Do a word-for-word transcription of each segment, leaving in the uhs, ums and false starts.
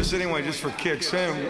this anyway, just for kicks in.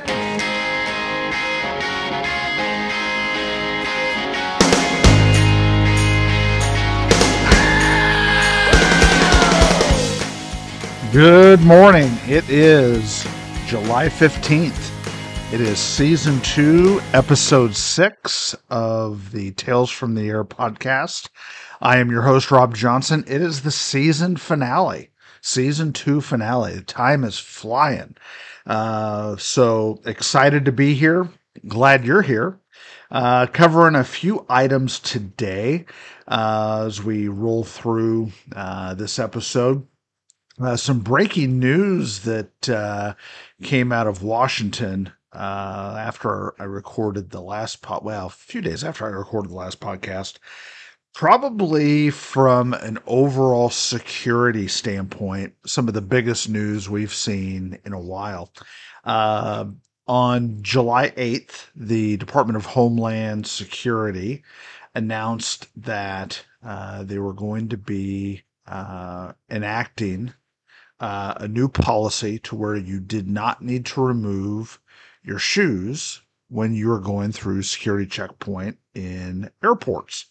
Good morning. It is July fifteenth. It is season two, episode six of the Tales from the Air podcast. I am your host, Rob Johnson. It is the season finale, season two finale. The time is flying. Uh, so excited to be here. Glad you're here. Uh, covering a few items today uh, as we roll through uh, this episode. Uh, some breaking news that uh, came out of Washington uh, after I recorded the last pod. Well, a few days after I recorded the last podcast, probably from an overall security standpoint, some of the biggest news we've seen in a while. Uh, on July eighth, the Department of Homeland Security announced that uh, they were going to be uh, enacting Uh, a new policy to where you did not need to remove your shoes when you were going through security checkpoint in airports.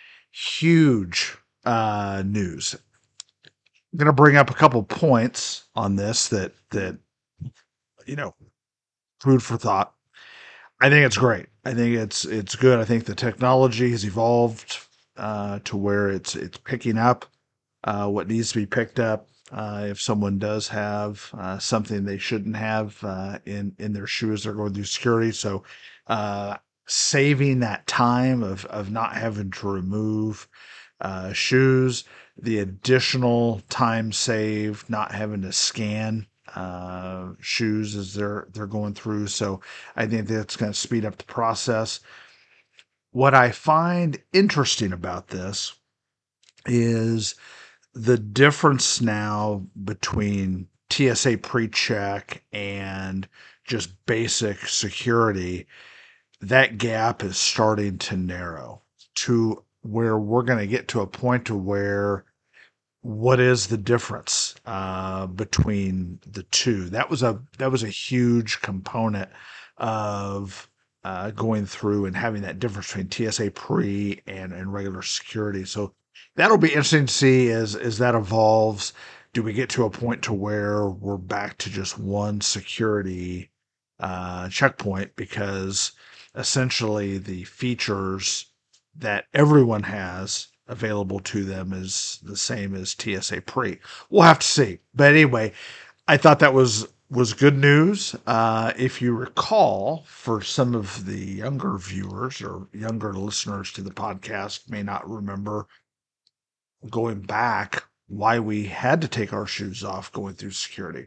Huge uh, news. I'm going to bring up a couple points on this that, that, you know, food for thought. I think it's great. I think it's, it's good. I think the technology has evolved uh, to where it's, it's picking up uh, what needs to be picked up. Uh, if someone does have uh, something they shouldn't have uh, in in their shoes, they're going through security. So, uh, saving that time of of not having to remove uh, shoes, the additional time saved, not having to scan uh, shoes as they're they're going through. So, I think that's going to speed up the process. What I find interesting about this is the difference now between T S A pre-check and just basic security. That gap is starting to narrow to where we're going to get to a point to where what is the difference uh, between the two? That was a that was a huge component of uh, going through and having that difference between T S A pre and, and regular security. So that'll be interesting to see as as that evolves. Do we get to a point to where we're back to just one security uh, checkpoint? Because essentially the features that everyone has available to them is the same as T S A pre. We'll have to see. But anyway, I thought that was was good news. Uh, if you recall, for some of the younger viewers or younger listeners to the podcast may not remember going back why we had to take our shoes off going through security.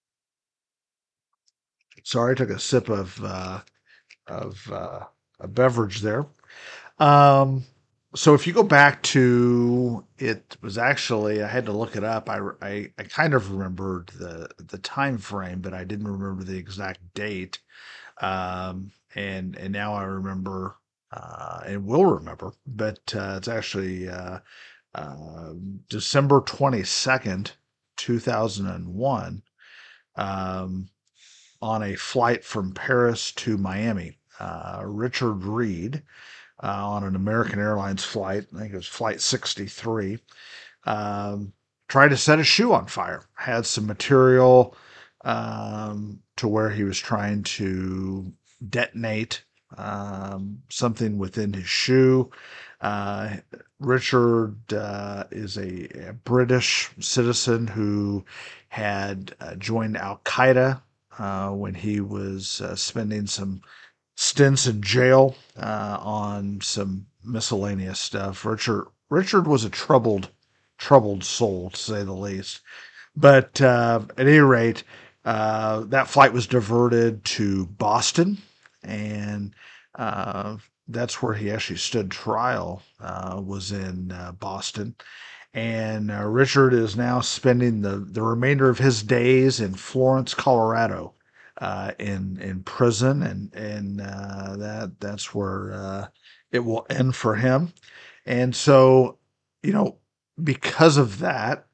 Sorry, I took a sip of uh, of uh, a beverage there. Um, so if you go back to, it was actually, I had to look it up. I, I, I kind of remembered the, the time frame, but I didn't remember the exact date. Um, and, and now I remember, uh, and will remember, but, uh, it's actually, uh, uh, December twenty-second, two thousand one, um, on a flight from Paris to Miami. Uh, Richard Reed, uh, on an American Airlines flight, I think it was flight sixty-three, um, tried to set a shoe on fire. Had some material um, to where he was trying to detonate um, something within his shoe. Uh, Richard uh, is a, a British citizen who had uh, joined Al Qaeda uh, when he was uh, spending some stints in jail uh, on some miscellaneous stuff. Richard Richard was a troubled troubled soul, to say the least. But uh, at any rate, uh, that flight was diverted to Boston, and uh, that's where he actually stood trial, uh, was in uh, Boston. And uh, Richard is now spending the, the remainder of his days in Florence, Colorado, uh, in in prison, and and uh, that that's where uh, it will end for him. And so, you know, because of that,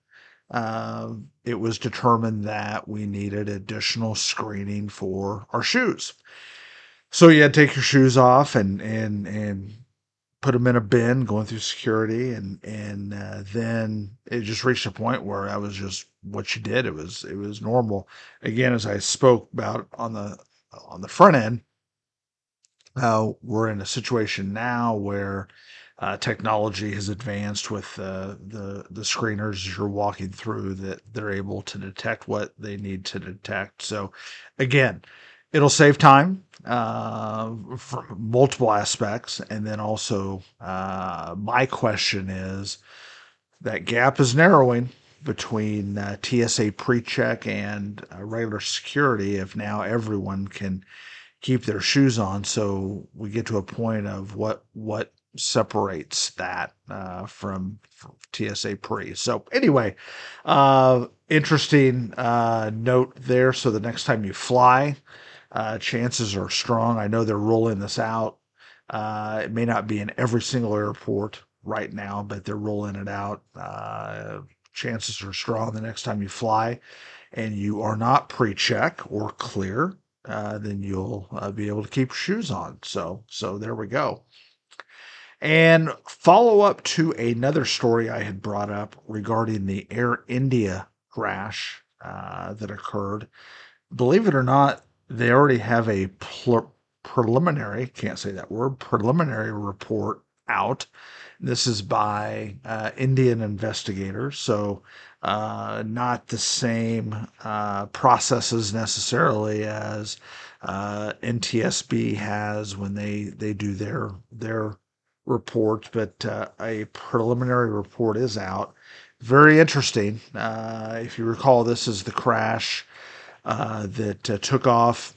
uh, it was determined that we needed additional screening for our shoes. So you had to take your shoes off and and and put them in a bin, going through security, and and uh, then it just reached a point where that was just what you did. It was it was normal. Again, as I spoke about on the on the front end, uh, we're in a situation now where uh, technology has advanced with uh, the the screeners as you're walking through, that they're able to detect what they need to detect. So, again, it'll save time uh, from multiple aspects, and then also uh, my question is, that gap is narrowing between uh, T S A pre-check and uh, regular security. If now everyone can keep their shoes on, so we get to a point of what what separates that uh, from, from T S A pre. So anyway, uh, interesting uh, note there. So the next time you fly, uh, chances are strong. I know they're rolling this out. Uh, it may not be in every single airport right now, but they're rolling it out. Uh, chances are strong the next time you fly and you are not pre-check or clear, uh, then you'll uh, be able to keep your shoes on. So, so there we go. And follow up to another story I had brought up regarding the Air India crash uh, that occurred. Believe it or not, they already have a pl- preliminary, can't say that word, preliminary report out. This is by uh, Indian investigators, so uh, not the same uh, processes necessarily as uh, N T S B has when they, they do their their report, but uh, a preliminary report is out. Very interesting. Uh, if you recall, this is the crash uh, that uh, took off,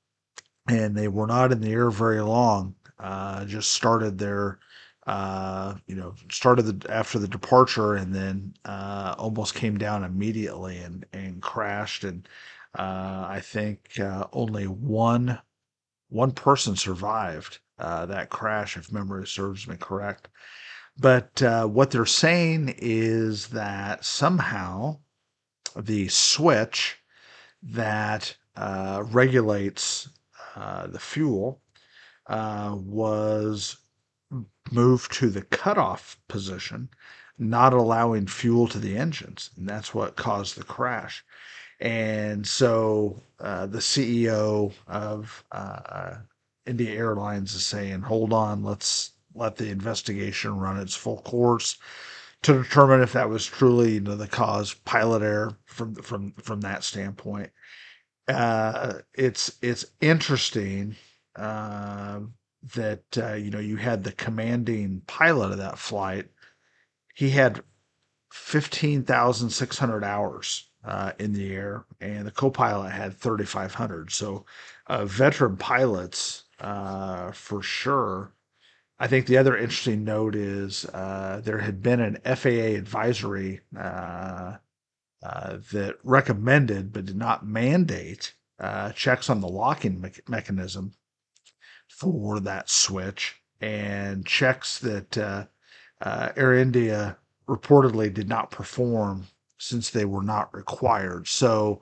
and they were not in the air very long. Uh, just started their, uh, you know, started the, after the departure, and then uh, almost came down immediately and and crashed. And uh, I think uh, only one one person survived uh, that crash, if memory serves me correct. But uh, what they're saying is that somehow the switch that uh, regulates uh, the fuel uh, was moved to the cutoff position, not allowing fuel to the engines. And that's what caused the crash. And so uh, the C E O of uh, India Airlines is saying, hold on, let's let the investigation run its full course to determine if that was truly, you know, the cause, pilot error from from from that standpoint. Uh, it's it's interesting uh, that uh, you know, you had the commanding pilot of that flight. He had fifteen thousand six hundred hours uh, in the air, and the co-pilot had thirty-five hundred. So, uh, veteran pilots uh, for sure. I think the other interesting note is uh, there had been an F A A advisory uh, uh, that recommended but did not mandate uh, checks on the locking me- mechanism for that switch, and checks that uh, uh, Air India reportedly did not perform since they were not required. So,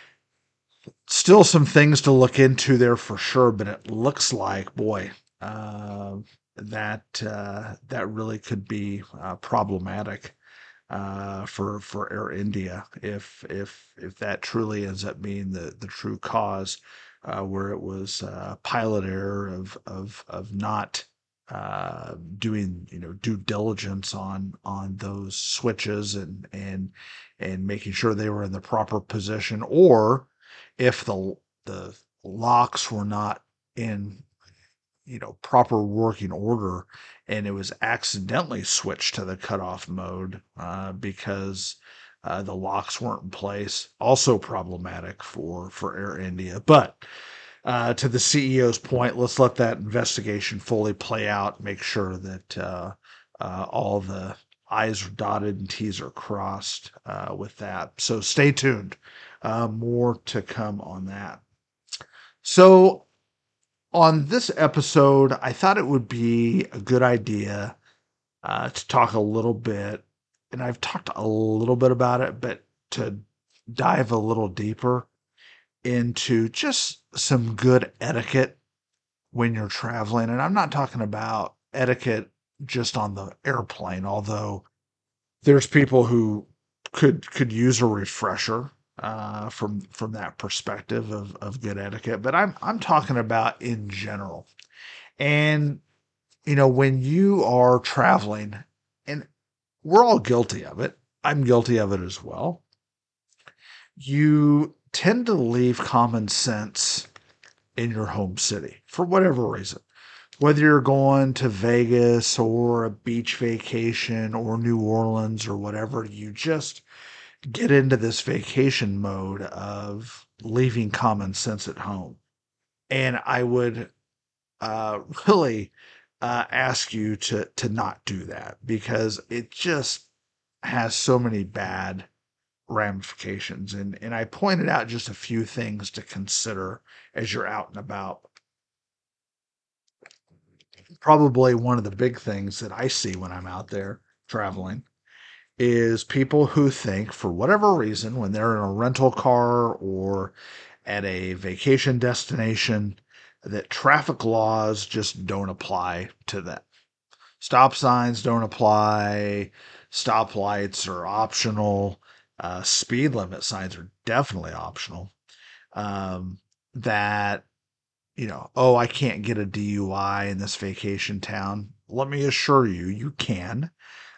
still some things to look into there for sure, but it looks like, boy, uh, that uh, that really could be uh, problematic uh, for for Air India if if if that truly ends up being the the true cause, uh, where it was uh, pilot error of of of not uh, doing, you know, due diligence on on those switches, and and and making sure they were in the proper position, or if the the locks were not in, you know, proper working order, and it was accidentally switched to the cutoff mode uh, because uh, the locks weren't in place. Also problematic for for Air India. But uh, to the C E O's point, let's let that investigation fully play out. Make sure that uh, uh, all the I's are dotted and T's are crossed uh, with that. So stay tuned. Uh, more to come on that. So on this episode, I thought it would be a good idea uh, to talk a little bit and I've talked a little bit about it, but to dive a little deeper into just some good etiquette when you're traveling. And I'm not talking about etiquette just on the airplane, although there's people who could could use a refresher uh, from from that perspective of, of good etiquette. But I'm I'm talking about in general. And you know, when you are traveling, and we're all guilty of it, I'm guilty of it as well. You tend to leave common sense in your home city for whatever reason. Whether you're going to Vegas or a beach vacation or New Orleans or whatever, you just get into this vacation mode of leaving common sense at home. And I would uh, really uh, ask you to to not do that because it just has so many bad ramifications. And and I pointed out just a few things to consider as you're out and about. Probably one of the big things that I see when I'm out there traveling is people who think, for whatever reason, when they're in a rental car or at a vacation destination, that traffic laws just don't apply to them. Stop signs don't apply, stoplights are optional, uh, speed limit signs are definitely optional. Um, that you know, oh, I can't get a D U I in this vacation town. Let me assure you, you can.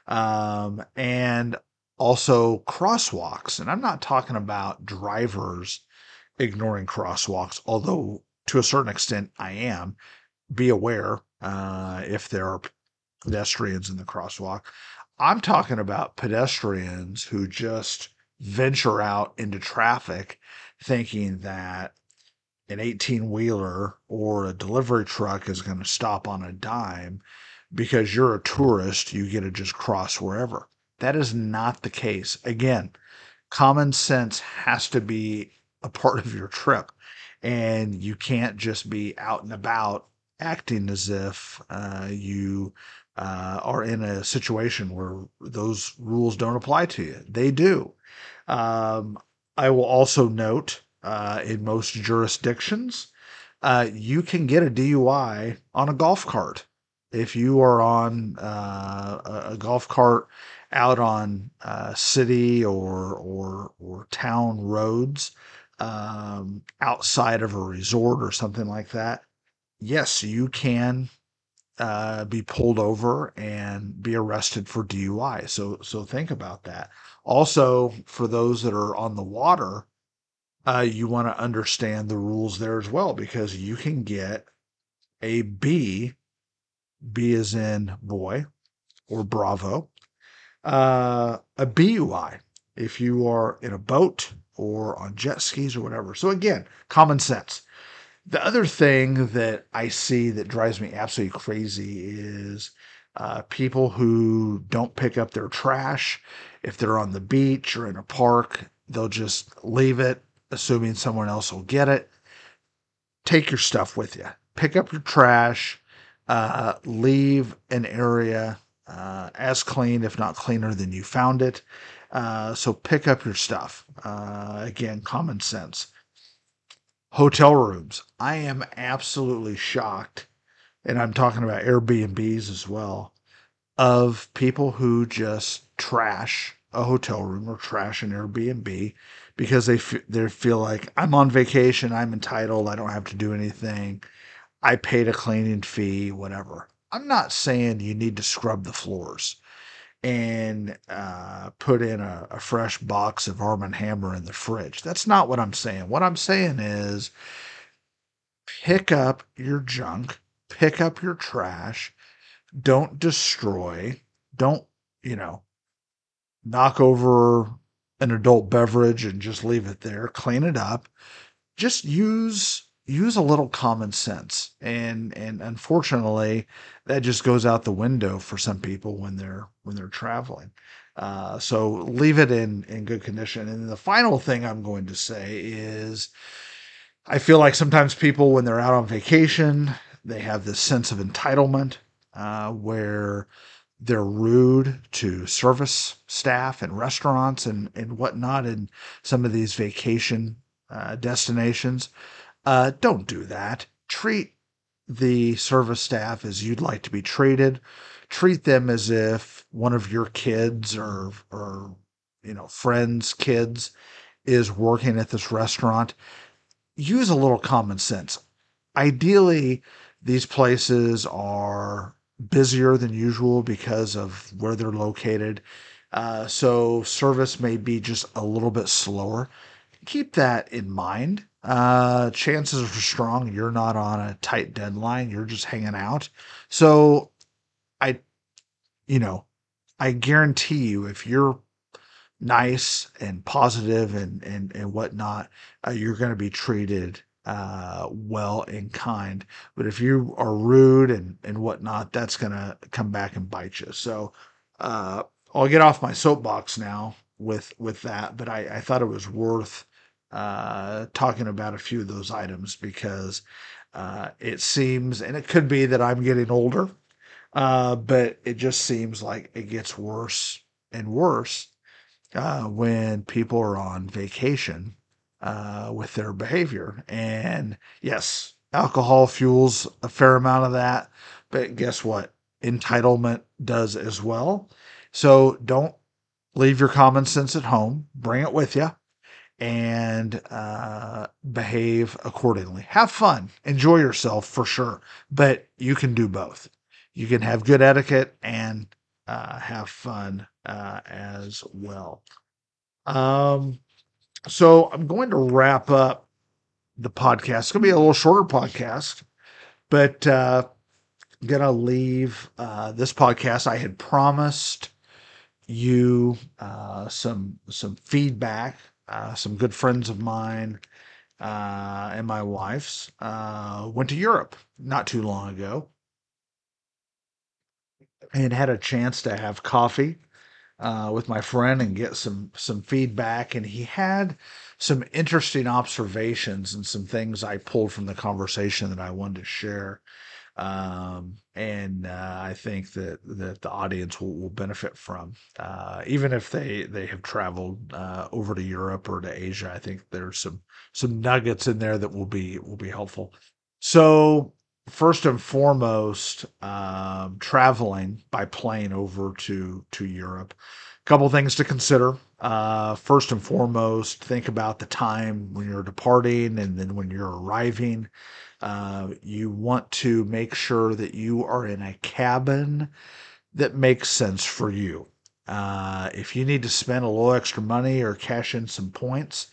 Um, and also crosswalks. And I'm not talking about drivers ignoring crosswalks, although to a certain extent I am. Be aware uh, if there are pedestrians in the crosswalk. I'm talking about pedestrians who just venture out into traffic thinking that an eighteen wheeler or a delivery truck is going to stop on a dime because you're a tourist, you get to just cross wherever. That is not the case. Again, common sense has to be a part of your trip, and you can't just be out and about acting as if uh, you uh, are in a situation where those rules don't apply to you. They do. Um, I will also note uh, in most jurisdictions, uh, you can get a D U I on a golf cart. If you are on uh, a, a golf cart out on uh, city or or or town roads um, outside of a resort or something like that, yes, you can uh, be pulled over and be arrested for D U I. So so think about that. Also, for those that are on the water, uh, you want to understand the rules there as well because you can get a B, B as in boy or Bravo, uh, a B U I if you are in a boat or on jet skis or whatever. So again, common sense. The other thing that I see that drives me absolutely crazy is uh, people who don't pick up their trash. If they're on the beach or in a park, they'll just leave it, assuming someone else will get it. Take your stuff with you. Pick up your trash. Uh, leave an area uh, as clean, if not cleaner than you found it. Uh, so pick up your stuff. Uh, again, common sense. Hotel rooms. I am absolutely shocked, and I'm talking about Airbnbs as well, of people who just trash a hotel room or trash an Airbnb because they f- they feel like I'm on vacation, I'm entitled, I don't have to do anything, I paid a cleaning fee, whatever. I'm not saying you need to scrub the floors and uh, put in a, a fresh box of Arm and Hammer in the fridge. That's not what I'm saying. What I'm saying is pick up your junk, pick up your trash, don't destroy, don't, you know, knock over an adult beverage and just leave it there. Clean it up. Just use use a little common sense. And and unfortunately, that just goes out the window for some people when they're when they're traveling. Uh, so leave it in in good condition. And the final thing I'm going to say is, I feel like sometimes people, when they're out on vacation, they have this sense of entitlement uh, where they're rude to service staff and restaurants and, and whatnot in some of these vacation uh, destinations, uh, don't do that. Treat the service staff as you'd like to be treated. Treat them as if one of your kids or or you know friends' kids is working at this restaurant. Use a little common sense. Ideally, these places are busier than usual because of where they're located. Uh, so service may be just a little bit slower. Keep that in mind. Uh, chances are strong you're not on a tight deadline. You're just hanging out. So I, you know, I guarantee you, if you're nice and positive and and and whatnot, uh, you're going to be treated uh, well and kind. But if you are rude and and whatnot, that's going to come back and bite you. So uh, I'll get off my soapbox now with with that. But I, I thought it was worth uh, talking about a few of those items because uh, it seems, and it could be that I'm getting older, uh, but it just seems like it gets worse and worse uh, when people are on vacation uh, with their behavior. And yes, alcohol fuels a fair amount of that, but guess what? Entitlement does as well. So don't leave your common sense at home, bring it with you, and uh, behave accordingly. Have fun, enjoy yourself for sure, but you can do both. You can have good etiquette and uh, have fun uh, as well. Um, so I'm going to wrap up the podcast. It's going to be a little shorter podcast, but uh, I'm going to leave uh, this podcast. I had promised you uh, some some feedback. Uh, some good friends of mine uh, and my wife's uh, went to Europe not too long ago and had a chance to have coffee uh, with my friend and get some some feedback. And he had some interesting observations and some things I pulled from the conversation that I wanted to share. Um, and uh, I think that that the audience will, will benefit from, uh, even if they they have traveled uh, over to Europe or to Asia. I think there's some some nuggets in there that will be will be helpful. So first and foremost, um, traveling by plane over to to Europe. A couple things to consider. Uh, first and foremost, think about the time when you're departing and then when you're arriving. Uh, you want to make sure that you are in a cabin that makes sense for you. Uh, if you need to spend a little extra money or cash in some points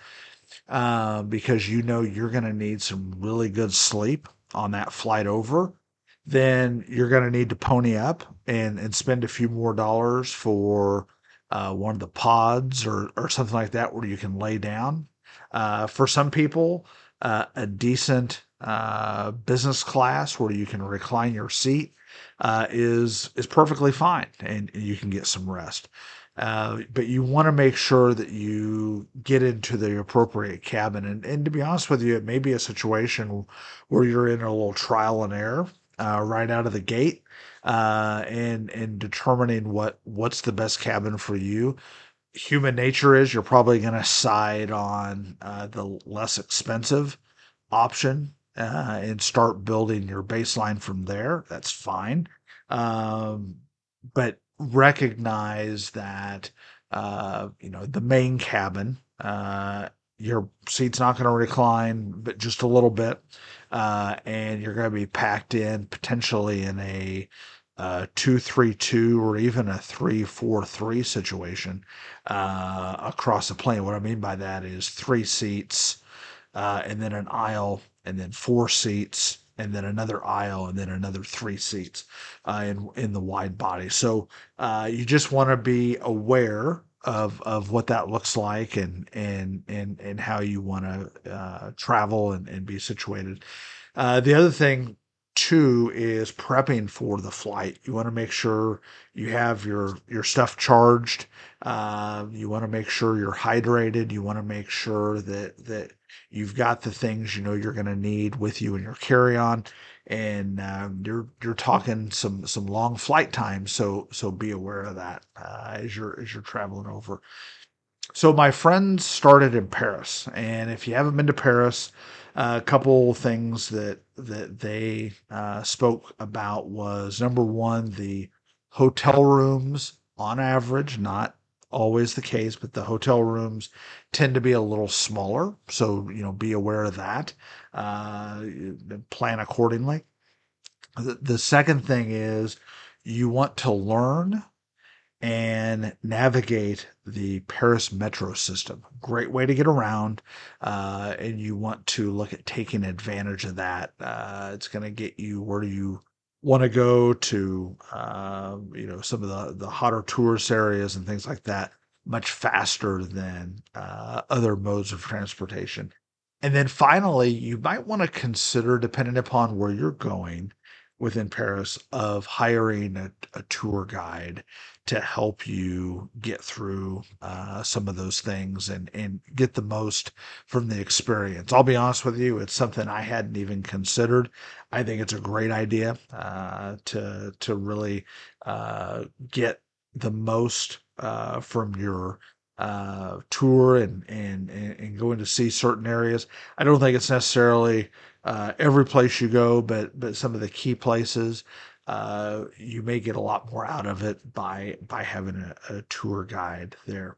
uh, because you know you're going to need some really good sleep on that flight over, then you're going to need to pony up and, and spend a few more dollars for uh, one of the pods or, or something like that where you can lay down. Uh, for some people, uh, a decent uh, business class where you can recline your seat uh, is is perfectly fine, and you can get some rest. Uh, but you want to make sure that you get into the appropriate cabin. And, and to be honest with you, it may be a situation where you're in a little trial and error uh, right out of the gate, uh, and and determining what what's the best cabin for you. Human nature is you're probably going to side on uh, the less expensive option uh, and start building your baseline from there. That's fine. Um, but recognize that, uh, you know, the main cabin, uh, your seat's not going to recline, but just a little bit. Uh, and you're going to be packed in potentially in a uh, two three two or even a three four three situation uh, across the plane. What I mean by that is three seats uh, and then an aisle and then four seats and then another aisle and then another three seats uh, in in the wide body. So uh, you just want to be aware of of what that looks like and and and and how you want to uh, travel and, and be situated. Uh, the other thing Two is prepping for the flight. You want to make sure you have your your stuff charged. Uh, you want to make sure you're hydrated. You want to make sure that that you've got the things you know you're going to need with you in your carry-on. And um, you're you're talking some some long flight times, so so be aware of that uh, as you're as you're traveling over. So my friends started in Paris, and if you haven't been to Paris, uh, a couple things that that they uh, spoke about was number one, the hotel rooms on average, not always the case, but the hotel rooms tend to be a little smaller. So you know, be aware of that. Uh, plan accordingly. The, the second thing is you want to learn and navigate the Paris metro system. Great way to get around, uh, and you want to look at taking advantage of that. Uh, it's going to get you where you want to go to, uh, you know, some of the, the hotter tourist areas and things like that much faster than uh, other modes of transportation. And then finally, you might want to consider, depending upon where you're going within Paris, of hiring a, a tour guide to help you get through uh, some of those things and, and get the most from the experience. I'll be honest with you, it's something I hadn't even considered. I think it's a great idea uh, to to really uh, get the most uh, from your uh, tour and, and and going to see certain areas. I don't think it's necessarily uh, every place you go, but but some of the key places uh, you may get a lot more out of it by by having a, a tour guide there.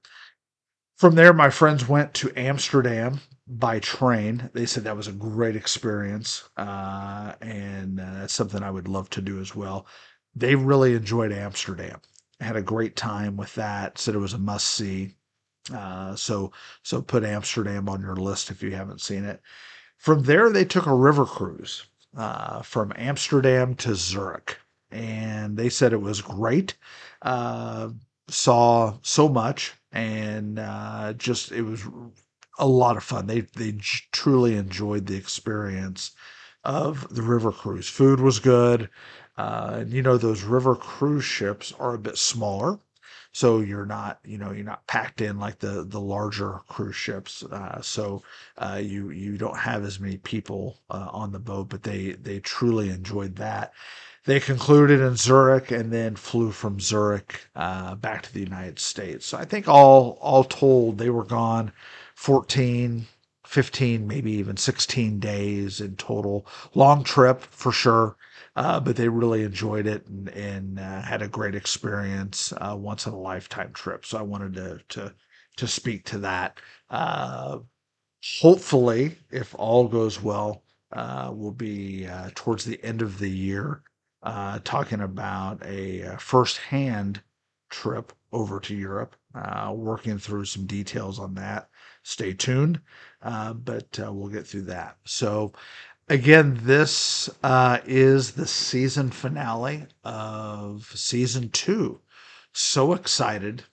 From there, my friends went to Amsterdam by train. They said that was a great experience, uh, and uh, that's something I would love to do as well. They really enjoyed Amsterdam. Had a great time with that. Said it was a must see. Uh, so so put Amsterdam on your list if you haven't seen it. From there, they took a river cruise uh, from Amsterdam to Zurich, and they said it was great. Uh, saw so much, and uh, just it was a lot of fun. They they j- truly enjoyed the experience of the river cruise. Food was good. Uh, and you know, those river cruise ships are a bit smaller. So you're not, you know, you're not packed in like the the larger cruise ships. Uh, so uh, you you don't have as many people uh, on the boat, but they they truly enjoyed that. They concluded in Zurich and then flew from Zurich uh, back to the United States. So I think all all told, they were gone fourteen, fifteen, maybe even sixteen days in total. Long trip for sure. Uh, but they really enjoyed it and, and uh, had a great experience, uh, once in a lifetime trip. So I wanted to to to speak to that. Uh, Hopefully, if all goes well, uh, we'll be uh, towards the end of the year uh, talking about a uh, first-hand trip over to Europe, uh, working through some details on that. Stay tuned, uh, but uh, we'll get through that. So, again, this uh, is the season finale of season two. So excited.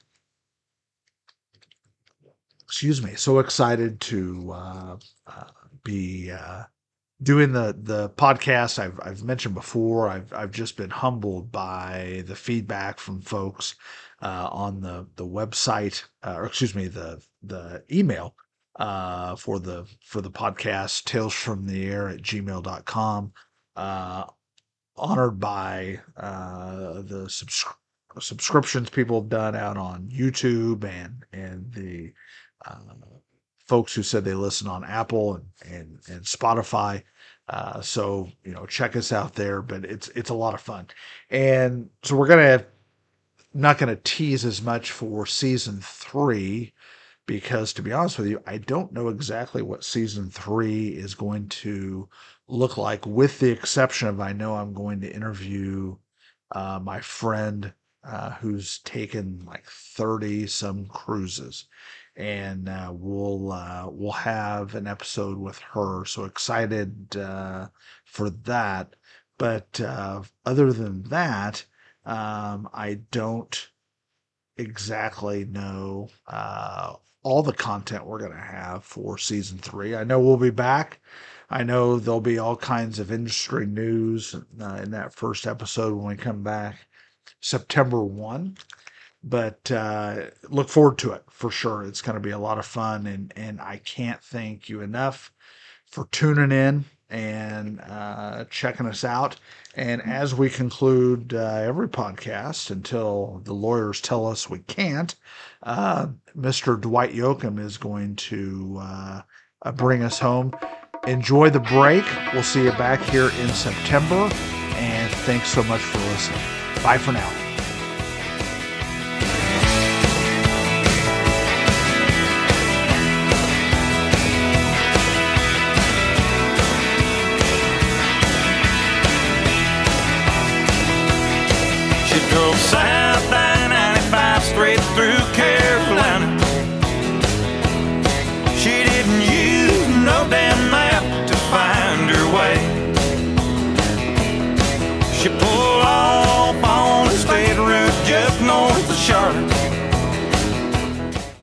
Excuse me. So excited to uh, uh, be uh, doing the the podcast. I've I've mentioned before. I've I've just been humbled by the feedback from folks uh, on the the website, uh, or excuse me, the the email uh, for the for the podcast, tales from the air at gmail dot com. Uh, honored by uh, the subs- subscriptions people have done out on YouTube and and the uh, folks who said they listen on Apple and and, and Spotify. Uh, so you know, check us out there. But it's it's a lot of fun, and so we're gonna not gonna tease as much for season three because to be honest with you, I don't know exactly what season three is going to look like, with the exception of I know I'm going to interview uh, my friend uh, who's taken like thirty some cruises. And uh, we'll uh, we'll have an episode with her. So excited uh, for that. But uh, other than that, um, I don't exactly know uh, all the content we're going to have for season three. I know we'll be back. I know there'll be all kinds of industry news uh, in that first episode when we come back September first. But uh, look forward to it for sure. It's going to be a lot of fun, and, and I can't thank you enough for tuning in and uh, checking us out. And as we conclude uh, every podcast until the lawyers tell us we can't, uh, Mister Dwight Yoakam is going to uh, uh, bring us home. Enjoy the break. We'll see you back here in September. And thanks so much for listening. Bye for now. She drove south